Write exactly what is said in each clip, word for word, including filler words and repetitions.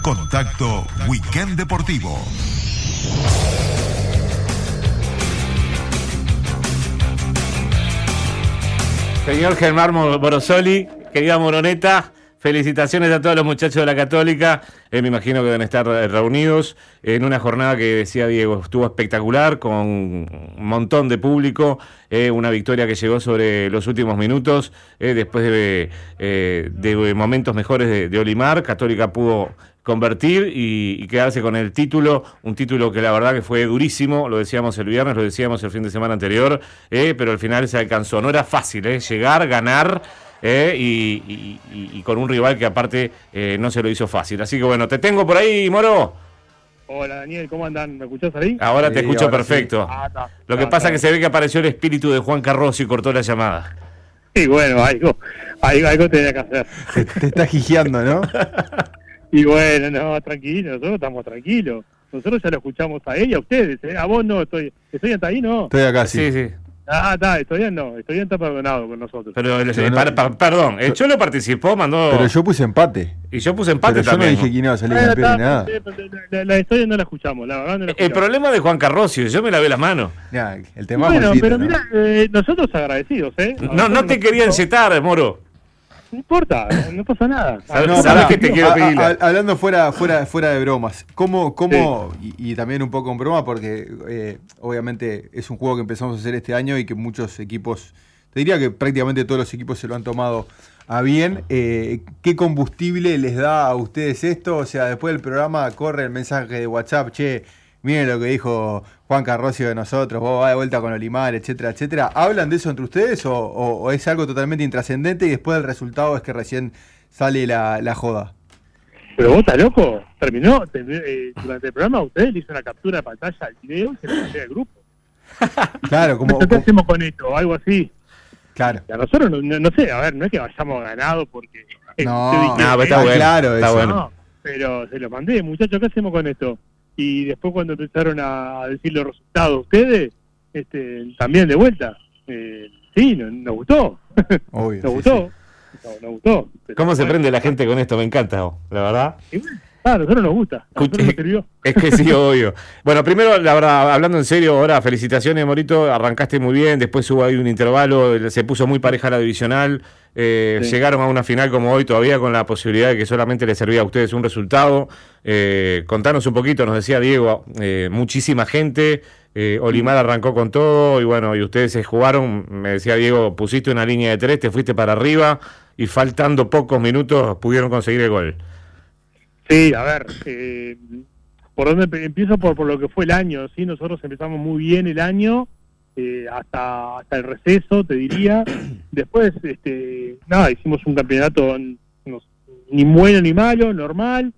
Contacto Weekend Deportivo. Señor Germán Morosoli, querida Moroneta, felicitaciones a todos los muchachos de la Católica. Eh, me imagino que deben estar reunidos en una jornada que, decía Diego, estuvo espectacular, con un montón de público, eh, una victoria que llegó sobre los últimos minutos, eh, después de, eh, de momentos mejores de, de Olimar. Católica pudo convertir y, y quedarse con el título, un título que la verdad que fue durísimo, lo decíamos el viernes, lo decíamos el fin de semana anterior, eh, pero al final se alcanzó. No era fácil, eh, llegar, ganar, eh, y, y, y, y con un rival que aparte eh, no se lo hizo fácil. Así que bueno, te tengo por ahí, Moro. Hola Daniel, ¿cómo andan? ¿Me escuchás ahí? Ahora te sí, escucho ahora perfecto. Sí. Ah, ta, lo que ta, pasa ta. es que se ve que apareció el espíritu de Juan Carroso y cortó la llamada. Y bueno, algo, algo, algo tenía que hacer. Te, te está gijeando, ¿no? Y bueno, no, tranquilo, nosotros estamos tranquilos. Nosotros ya lo escuchamos a él y a ustedes, ¿eh? A vos no, estoy estoy hasta ahí, ¿no? Estoy acá, sí. Sí, sí. Ah, está, estoy bien, no, estoy bien, está perdonado con nosotros. Pero, el, Yo no- pa- pa- perdón, el Cholo participó, mandó... Pero yo puse empate. y yo puse empate Pero yo también. no dije quién iba a salir Ah, campeón está, ni nada. la, la, la historia no la escuchamos, la verdad no la El escuchamos. problema de Juan Carroso, yo me lavé las manos. Nah, el tema Bueno, Juancito, pero ¿no? mira, eh, nosotros agradecidos, ¿eh? A No, no nosotros te nos quería gustó. encetar, Moro. No importa, no pasa nada. Sabes- No, sabes pará, que te quiero a- pedir. a- hablando fuera, fuera, fuera de bromas, ¿cómo, cómo y, y también un poco en broma, porque eh, obviamente es un juego que empezamos a hacer este año y que muchos equipos, te diría que prácticamente todos los equipos se lo han tomado a bien. Eh, ¿Qué combustible les da a ustedes esto? O sea, después del programa corre el mensaje de WhatsApp, che, miren lo que dijo Juan Carrosio de nosotros, vos vas de vuelta con Olimar, etcétera, etcétera. ¿Hablan de eso entre ustedes o, o- o es algo totalmente intrascendente y después del resultado es que recién sale la, la joda? Pero vos estás loco, terminó, te- eh, durante el programa ustedes le hizo una captura de pantalla al video y se la mandé al grupo. Claro, como, ¿Qué como- hacemos con esto? O algo así. claro. Y a nosotros, no, no, no sé, a ver, no es que hayamos ganado porque... eh, No, te dije, no, pero eh, está ah, bueno. claro está eso. bueno. no, pero se lo mandé, muchachos, ¿qué hacemos con esto? Y después cuando empezaron a decir los resultados ustedes, este, también de vuelta, eh, sí, nos, nos gustó, Obvio. nos sí, gustó, nos, nos gustó. Pero ¿Cómo se bueno, prende la gente con esto? Me encanta, oh, la verdad. y bueno, ah, a nosotros nos gusta, a nosotros nos sirvió. Es que sí, obvio. Bueno, primero, la verdad, hablando en serio, ahora felicitaciones, Morito, arrancaste muy bien, después hubo ahí un intervalo, se puso muy pareja la divisional, eh, Sí. llegaron a una final como hoy todavía con la posibilidad de que solamente les servía a ustedes un resultado. Eh, contanos un poquito, nos decía Diego, eh, muchísima gente, eh, Olimar arrancó con todo y bueno, y ustedes se jugaron, me decía Diego, pusiste una línea de tres, te fuiste para arriba y faltando pocos minutos pudieron conseguir el gol. Sí, a ver, eh, por dónde empe- empiezo por, por lo que fue el año, sí, nosotros empezamos muy bien el año, eh, hasta hasta el receso, te diría. Después, este, nada, hicimos un campeonato n- no- ni bueno ni malo, normal,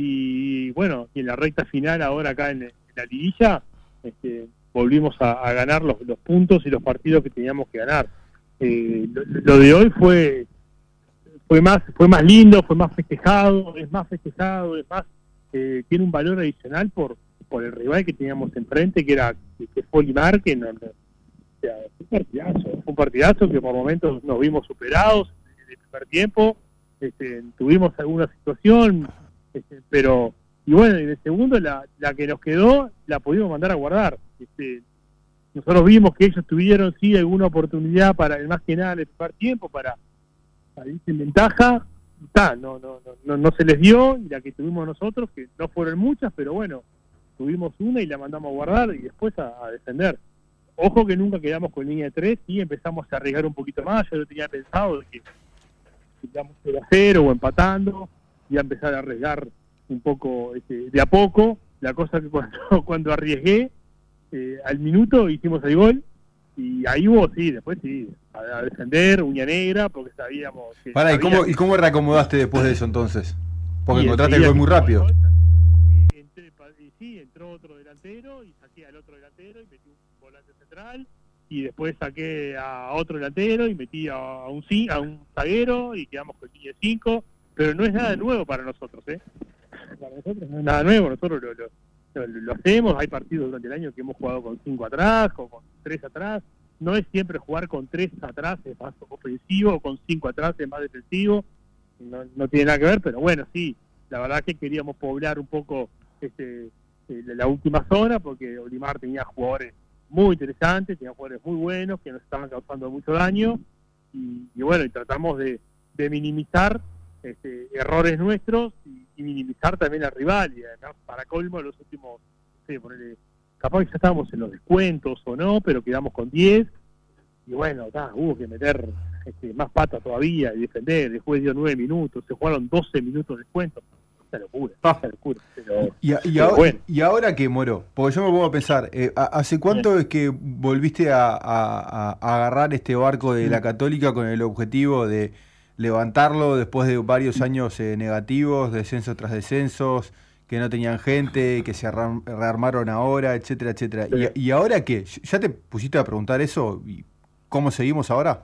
y bueno, y en la recta final ahora acá en, en la liguilla, este, volvimos a, a ganar los, los puntos y los partidos que teníamos que ganar. Eh, lo, lo de hoy fue fue más fue más lindo, fue más festejado, es más festejado, es más eh, tiene un valor adicional por por el rival que teníamos enfrente, que era que, que fue Olimar, que no, no- o sea, fue un partidazo, fue un partidazo que por momentos nos vimos superados en el primer tiempo, este, tuvimos alguna situación, este, pero y bueno, en el segundo la, la que nos quedó la pudimos mandar a guardar. Este, nosotros vimos que ellos tuvieron sí alguna oportunidad para, más que nada en el primer tiempo, para para irse en ventaja, está, no, no, no, no, no se les dio, y la que tuvimos nosotros, que no fueron muchas, pero bueno, tuvimos una y la mandamos a guardar y después a, a defender. Ojo que nunca quedamos con línea de tres y empezamos a arriesgar un poquito más, yo lo tenía pensado de que si quedamos cero a cero o empatando, y a empezar a arriesgar un poco, este, de a poco, la cosa que cuando, cuando arriesgué, eh, al minuto hicimos el gol, y ahí hubo, sí, después sí, a, a defender, uña negra, porque sabíamos que... Pará, ¿y sabía cómo, que- ¿y cómo reacomodaste después de eso entonces? Porque y encontraste el enseguida gol muy que- rápido. y entré pa- y sí, entró otro delantero y saqué al otro delantero y metí un volante central y después saqué a otro delantero y metí a, a un ci- a un zaguero y quedamos con línea de cinco, pero no es nada nuevo para nosotros, ¿eh? Para nosotros no es nada nuevo, nosotros lo, lo, lo, lo hacemos, hay partidos durante el año que hemos jugado con cinco atrás o con tres atrás, no es siempre jugar con tres atrás es más ofensivo o con cinco atrás es más defensivo, no, no tiene nada que ver, pero bueno, sí, la verdad que queríamos poblar un poco este, eh, la última zona, porque Olimar tenía jugadores muy interesantes, tenía jugadores muy buenos que nos estaban causando mucho daño, y, y bueno, y tratamos de, de minimizar este, errores nuestros y, y minimizar también al rival, y además para colmo los últimos, no sé, ponele, capaz que ya estábamos en los descuentos o no, pero quedamos con diez, y bueno, ta, hubo que meter este, más pata todavía y defender. Después dio nueve minutos, se jugaron doce minutos de descuento. Esa locura, Ah. esa locura. Pero, ¿Y, y, pero ahora, bueno. ¿Y ahora qué, Moro? Porque yo me pongo a pensar, eh, ¿hace cuánto Bien. es que volviste a, a- a agarrar este barco de la Católica con el objetivo de levantarlo después de varios años eh, negativos, descensos tras descensos, que no tenían gente, que se arram- rearmaron ahora, etcétera, etcétera? Sí. ¿Y, y ahora qué? ¿Ya te pusiste a preguntar eso? ¿Y cómo seguimos ahora?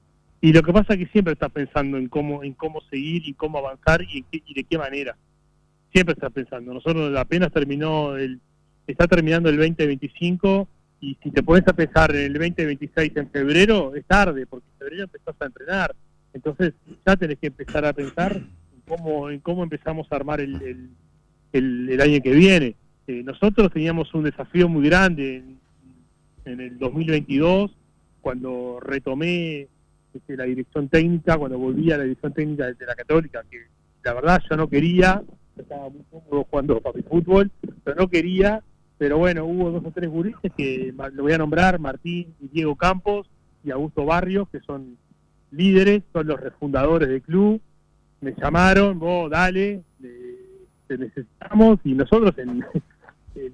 Y lo que pasa es que siempre estás pensando en cómo en cómo seguir y cómo avanzar y, en qué- y de qué manera. Siempre estás pensando. Nosotros apenas terminó el está terminando el veinte veinticinco, y si te pones a pensar en el veinte veintiséis en febrero, es tarde, porque en febrero empezás a entrenar. Entonces ya tenés que empezar a pensar en cómo en cómo empezamos a armar el, el, el, el año que viene. Eh, nosotros teníamos un desafío muy grande en, en el dos mil veintidós, cuando retomé este, la dirección técnica, cuando volví a la dirección técnica de la Católica, que la verdad yo no quería, yo estaba muy cómodo jugando papi fútbol, pero no quería, pero bueno, hubo dos o tres gurises que lo voy a nombrar, Martín y Diego Campos y Augusto Barrios, que son líderes, son los refundadores del club, me llamaron, vos dale, eh, te necesitamos, y nosotros en, en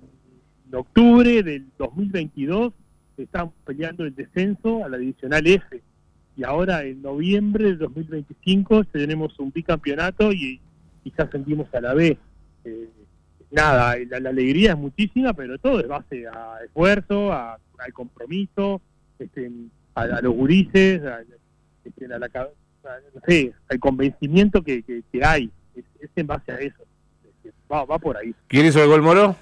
octubre del dos mil veintidós estamos peleando el descenso a la divisional F, y ahora en noviembre del dos mil veinticinco tenemos un bicampeonato y, y ya sentimos a la B. Eh, nada, la, la alegría es muchísima, pero todo es base a esfuerzo, a, al compromiso, este, a, a los gurises, a, este, a la, a, no sé, al convencimiento que, que, que hay, es, es en base a eso. Este, va, va por ahí. ¿Quién hizo el gol, Moro?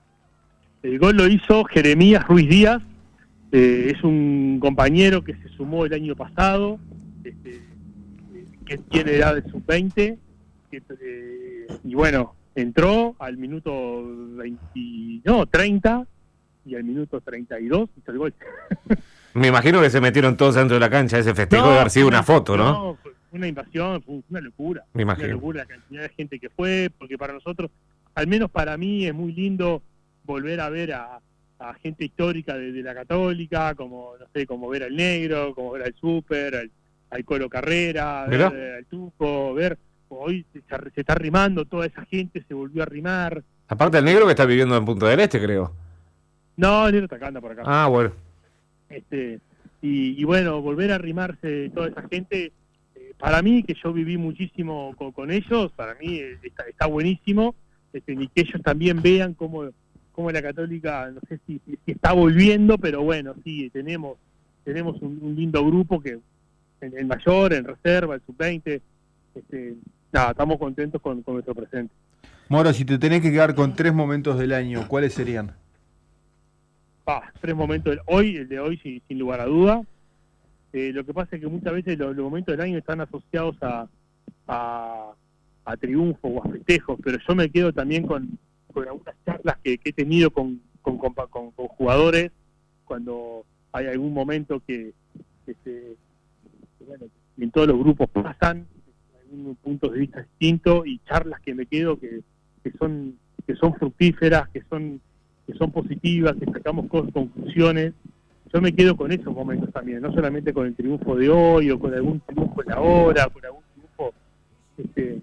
El gol lo hizo Jeremías Ruiz Díaz. Eh, es un compañero que se sumó el año pasado, este, eh, que tiene edad de sub veinte, que, eh, y bueno, entró al minuto veinte, no, treinta, y al minuto treinta y dos hizo el gol. Me imagino que se metieron todos dentro de la cancha, ese festejo de haber sido una foto, ¿no? No, fue una invasión, fue una locura. Me imagino. Una locura la cantidad de gente que fue, porque para nosotros, al menos para mí, es muy lindo volver a ver a a gente histórica de, de la Católica, como no sé, como ver al Negro, como ver al Súper, al, al Colo Carrera, ver eh, al Tuco, ver, hoy se, se está arrimando toda esa gente, se volvió a arrimar. Aparte el Negro que está viviendo en Punta del Este, creo. No, el Negro está acá, anda por acá. Ah, bueno. Este, y, y bueno, volver a arrimarse toda esa gente, eh, para mí, que yo viví muchísimo con, con ellos, para mí eh, está, está buenísimo, este, y que ellos también vean cómo como la Católica, no sé si, si está volviendo, pero bueno, sí, tenemos tenemos un, un lindo grupo que en, en mayor, en reserva, el sub veinte, este, nada, estamos contentos con, con nuestro presente. Moro, si te tenés que quedar con tres momentos del año, ¿cuáles serían? Ah, tres momentos, del, hoy, el de hoy sin, sin lugar a duda. Eh, lo que pasa es que muchas veces los, los momentos del año están asociados a, a, a triunfo o a festejos, pero yo me quedo también con con algunas charlas que, que he tenido con con, con, con con jugadores, cuando hay algún momento que, que, se, que bueno, en todos los grupos pasan algunos puntos de vista distintos, y charlas que me quedo que, que son que son fructíferas, que son que son positivas, que sacamos cosas, conclusiones. Yo me quedo con esos momentos también, no solamente con el triunfo de hoy o con algún triunfo en la hora, con algún triunfo este,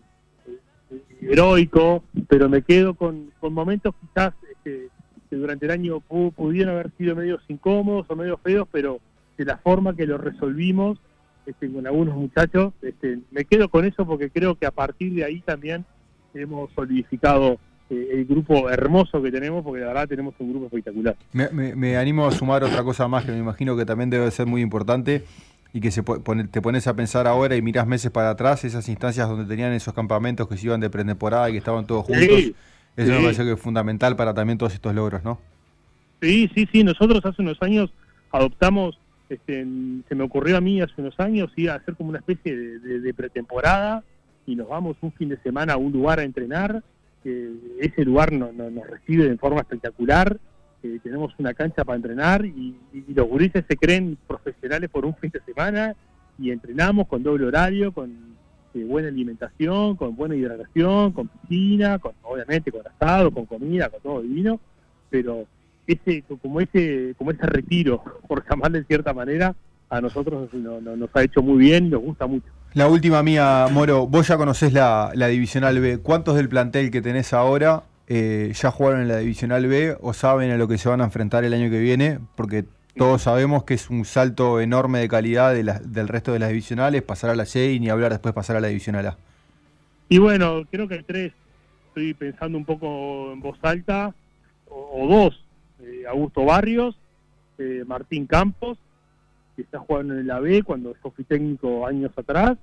heroico, pero me quedo con, con momentos quizás este, que durante el año pu- pudieron haber sido medios incómodos o medios feos, pero de la forma que lo resolvimos este, con algunos muchachos, este, me quedo con eso, porque creo que a partir de ahí también hemos solidificado eh, el grupo hermoso que tenemos, porque la verdad tenemos un grupo espectacular. Me, me, me animo a sumar otra cosa más que me imagino que también debe ser muy importante, y que se pone, te pones a pensar ahora y mirás meses para atrás, esas instancias donde tenían esos campamentos que se iban de pretemporada y que estaban todos juntos. Sí, eso sí. me parece que es fundamental para también todos estos logros, ¿no? Sí, sí, sí, nosotros hace unos años adoptamos, este, en- se me ocurrió a mí hace unos años, iba a hacer como una especie de, de- de pretemporada, y nos vamos un fin de semana a un lugar a entrenar. Eh, ese lugar no, no, nos recibe de forma espectacular. Eh, tenemos una cancha para entrenar y, y los gurises se creen profesionales por un fin de semana y entrenamos con doble horario, con eh, buena alimentación, con buena hidratación, con piscina, con obviamente con asado, con comida, con todo divino, pero ese como ese como ese retiro, por llamarle de cierta manera, a nosotros no, no, nos ha hecho muy bien y nos gusta mucho. La última mía, Moro, vos ya conocés la, la Divisional B. ¿Cuántos del plantel que tenés ahora eh, ya jugaron en la Divisional B o saben a lo que se van a enfrentar el año que viene? Porque todos sabemos que es un salto enorme de calidad de la, del resto de las divisionales, pasar a la C y ni hablar después pasar a la Divisional A. Y bueno, creo que hay tres, estoy pensando un poco en voz alta, o, o dos, eh, Augusto Barrios, eh, Martín Campos, que está jugando en la B cuando yo fui técnico años atrás,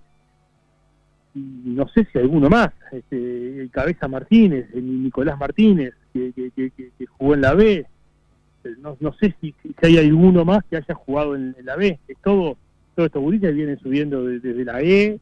y no sé si alguno más, este, el Cabeza Martínez, el Nicolás Martínez, que, que, que, que jugó en la B, no, no sé si, si hay alguno más que haya jugado en, en la B, es todo, todos estos gurises vienen subiendo desde, desde la E,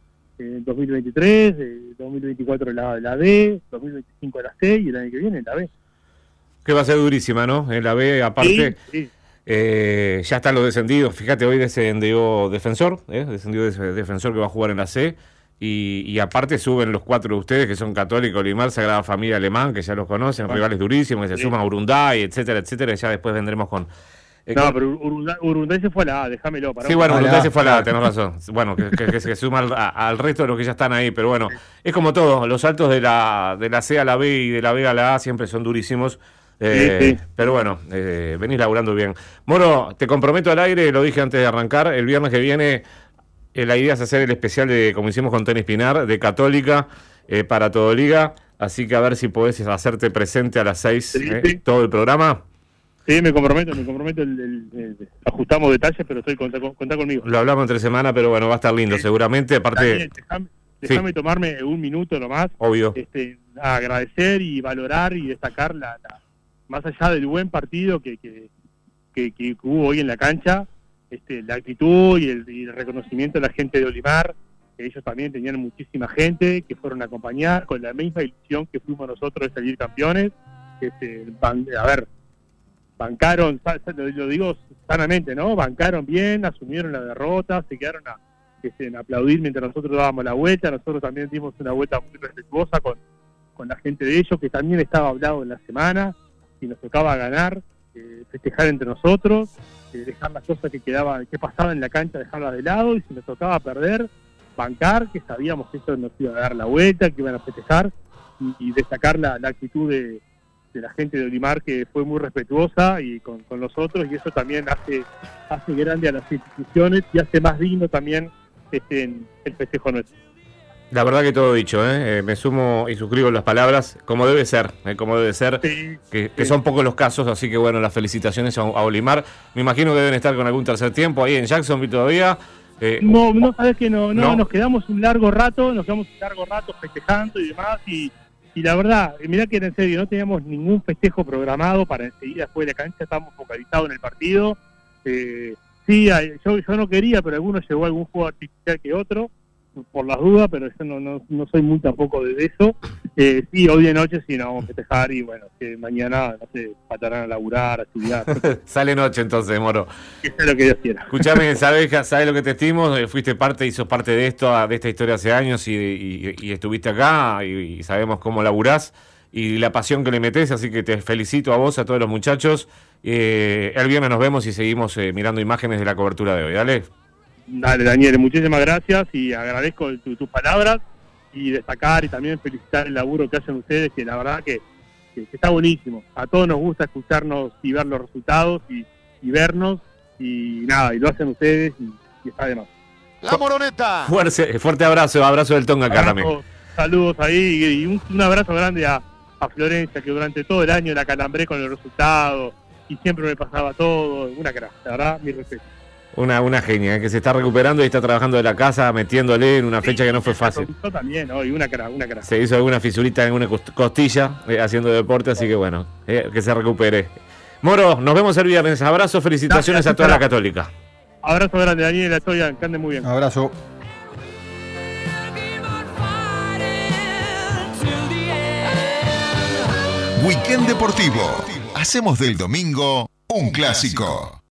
en dos mil veintitrés, eh, dos mil veinticuatro la, la D, dos mil veinticinco la C y el año que viene la B. Que va a ser durísima, ¿no? En la B, aparte... Sí, sí. Eh, ya están los descendidos, fíjate, hoy descendió Defensor, ¿eh? descendió Defensor que va a jugar en la C, y, y aparte suben los cuatro de ustedes que son Católica, Olimar, Sagrada Familia Alemán, que ya los conocen, bueno, rivales durísimos, que se sí. suman a Urunday, etcétera, etcétera, y ya después vendremos con... Eh, no, con... pero Urunday, Urunday se fue a la A, déjamelo. Para sí, bueno, Urunday la... se fue a la A, tenés razón, bueno, que, que, que se suma al, a, al resto de los que ya están ahí, pero bueno, es como todo, los saltos de la, de la C a la B y de la B a la A siempre son durísimos. Eh, sí, sí. Pero bueno, eh, venís laburando bien. Moro, te comprometo al aire, lo dije antes de arrancar, el viernes que viene eh, la idea es hacer el especial de, como hicimos con Tenis Pinar, de Católica eh, para Todo Liga, así que a ver si podés hacerte presente a las seis, sí, eh, sí. todo el programa. Sí, me comprometo, me comprometo, el, el, el, ajustamos detalles, pero estoy contá, contá conmigo. Lo hablamos entre semana, pero bueno, va a estar lindo, sí. seguramente, aparte... Daniel, déjame, déjame sí. tomarme un minuto nomás. Obvio. Este, a agradecer y valorar y destacar la... la más allá del buen partido que, que, que, que hubo hoy en la cancha, este, la actitud y el, y el reconocimiento de la gente de Olimar, que ellos también tenían muchísima gente, que fueron a acompañar con la misma ilusión que fuimos nosotros de salir campeones. Este, ban, a ver, bancaron, lo digo sanamente, ¿no? Bancaron bien, asumieron la derrota, se quedaron a, este, a aplaudir mientras nosotros dábamos la vuelta. Nosotros también dimos una vuelta muy respetuosa con, con la gente de ellos, que también estaba hablado en la semana. Si nos tocaba ganar, eh, festejar entre nosotros, eh, dejar las cosas que quedaban, que pasaban en la cancha, dejarlas de lado, y si nos tocaba perder, bancar, que sabíamos que eso nos iba a dar la vuelta, que iban a festejar, y, y destacar la, la actitud de, de la gente de Olimar, que fue muy respetuosa y con, con nosotros, y eso también hace, hace grande a las instituciones y hace más digno también este, el festejo nuestro. La verdad que todo dicho, ¿eh? Eh, me sumo y suscribo las palabras, como debe ser, ¿eh? como debe ser, sí, que, sí. que son pocos los casos, así que bueno, las felicitaciones a, a Olimar. Me imagino que deben estar con algún tercer tiempo ahí en Jacksonville todavía. Eh, no, no, sabes que no, no, no, nos quedamos un largo rato, nos quedamos un largo rato festejando y demás, y, y la verdad, mirá que en serio, no teníamos ningún festejo programado para enseguida después de la cancha, estábamos focalizados en el partido. Eh, sí, yo, yo no quería, pero algunos llevó algún juego artificial que otro, por las dudas, pero yo no, no, no soy muy tampoco de eso. Eh, sí, hoy de noche sí nos vamos a festejar y bueno, que mañana, no sé, patarán a laburar, a estudiar. Sale noche entonces, Moro. Que sea lo que Dios quiera. Escuchame, ¿sabes, sabes lo que te estimo? Fuiste parte y sos parte de esto, de esta historia hace años y, y, y estuviste acá y, y sabemos cómo laburás y la pasión que le metés, así que te felicito a vos, a todos los muchachos. Eh, el viernes nos vemos y seguimos eh, mirando imágenes de la cobertura de hoy. Dale. Dale, Daniel, muchísimas gracias y agradezco tu, tus palabras y destacar y también felicitar el laburo que hacen ustedes, que la verdad que, que, que está buenísimo. A todos nos gusta escucharnos y ver los resultados y, y vernos y nada, y lo hacen ustedes y, y está de más. La Moroneta. Fuerte, fuerte abrazo, abrazo del Tonga acá también. Saludos ahí y un, un abrazo grande a, a Florencia, que durante todo el año la calambré con el resultado y siempre me pasaba todo. Una crack, la verdad, mi respeto. Una, una genia, ¿eh? Que se está recuperando y está trabajando de la casa, metiéndole en una sí, fecha que no fue fácil. Yo también, hoy una cara, una cara. Se hizo alguna fisurita en una costilla eh, haciendo deporte, así que bueno, eh, que se recupere. Moro, nos vemos el viernes. Abrazo, felicitaciones Gracias, a toda la Católica. Abrazo grande, Daniel, estoy, que anden muy bien. Abrazo. Weekend Deportivo. Hacemos del domingo un clásico.